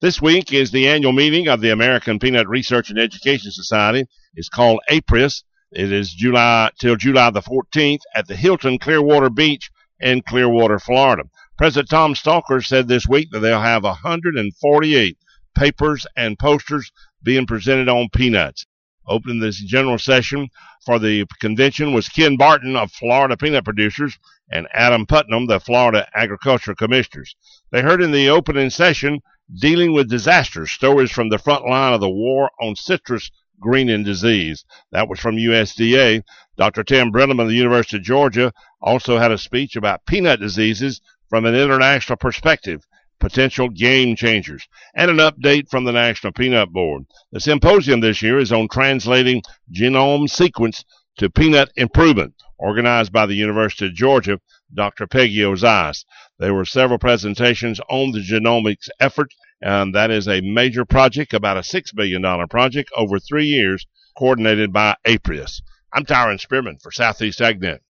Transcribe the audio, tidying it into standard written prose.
This week is the annual meeting of the American Peanut Research and Education Society. It's called APRIS. It is July the 14th at the Hilton Clearwater Beach in Clearwater, Florida. President Tom Stalker said this week that they'll have 148 papers and posters being presented on peanuts. Opening this general session for the convention was Ken Barton of Florida Peanut Producers and Adam Putnam, the Florida Agriculture Commissioners. They heard in the opening session dealing with disasters, stories from the front line of the war on citrus greening disease. That was from USDA. Dr. Tim Brenneman of the University of Georgia also had a speech about peanut diseases from an international perspective, potential game changers, and an update from the National Peanut Board. The symposium this year is on translating genome sequence to peanut improvement, organized by the University of Georgia, Dr. Peggy Ozias. There were several presentations on the genomics effort, and that is a major project, about a $6 billion project over 3 years, coordinated by APRIS. I'm Tyron Spearman for Southeast AgNet.